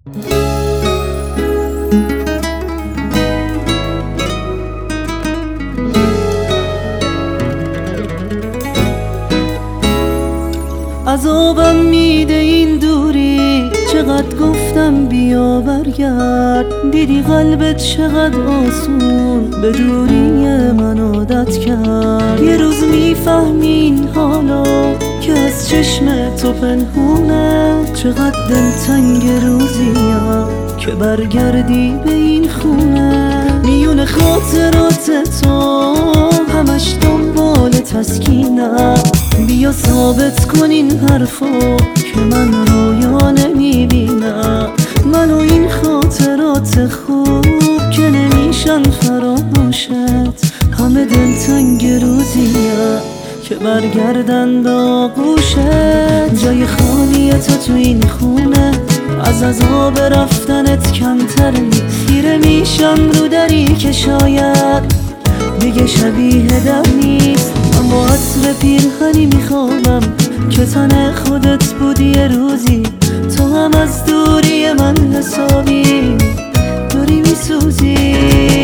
عذابم میده این دوری، چقدر گفتم بیا برگرد. دیدی قلبت چقدر آسون به دوری من عادت کرد. یه روز میفهمین حالا که از چشم تو پنهونه، چقدر دلتنگ روزیم که برگردی به این خونه. میون خاطرات تو همش دنبال تسکینم، بیا ثابت کن این حرفو که من رویا نمیبینم. من و این خاطرات خوب که نمیشن فراموشت، همه دلتنگ روزیم که برگردن به آغوشت. جای خالی تو این خونه، از عذاب رفتنت کمتر نیست. خیره میشم رو دری که شاید دیگه شبیه در نیست. من با عطر پیرهنی میخوابم که تن خودت بودی یه روزی. تو هم از دوری من حسابی داری میسوزی.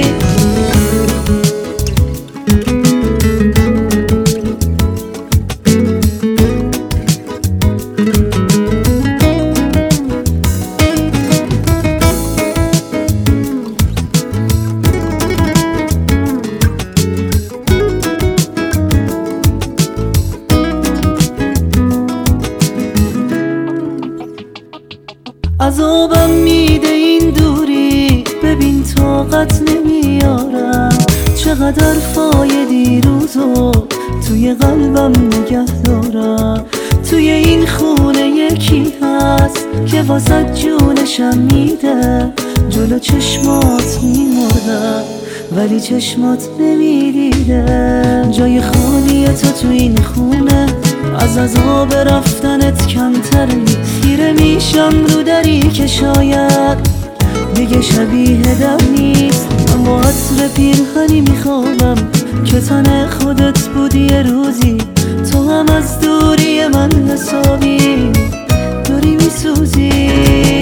عذابم میده این دوری، ببین طاقت نمیارم. چقدر فای دیروزو توی قلبم نگه دارم. توی این خونه یکی هست که واسه جونشم میده. جلو چشمات میمردم ولی چشمات نمیدیده. جای خالی تو این خونه، از عذاب رفتنت کمتر نیست. خیره میشم رو دری که شاید دیگه شبیه در نیست. من با عطر پیرهنی میخوابم که تن خودت بودی یه روزی. تو هم از دوری من حسابی داری میسوزی.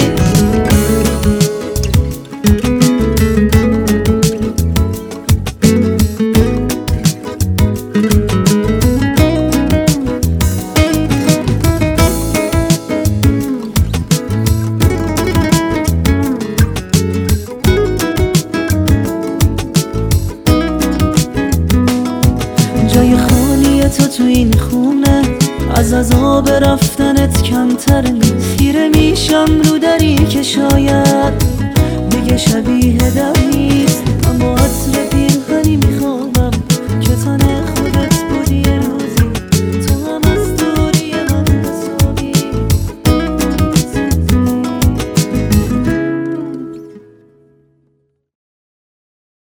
جای خالی تو این خونه، از عذاب رفتنت کمتر نیست.